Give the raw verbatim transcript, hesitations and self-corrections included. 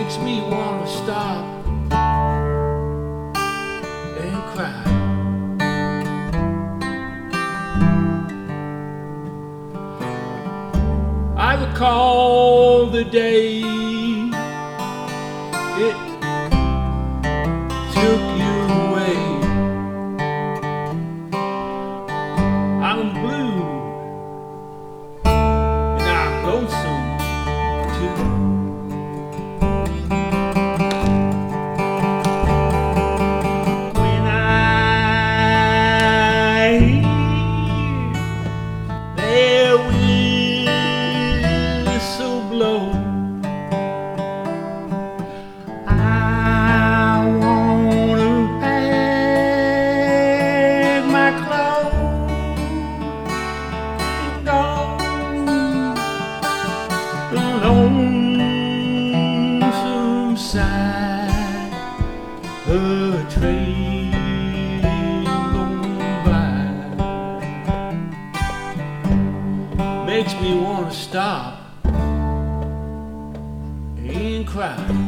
makes me wanna stop and cry. I recall the day it took you away. I'm blue and I'm lonesome too. When I hear their whistle blow, I wanna pack my clothes and go. The lonesome side of a train going by makes me wanna stop and cry.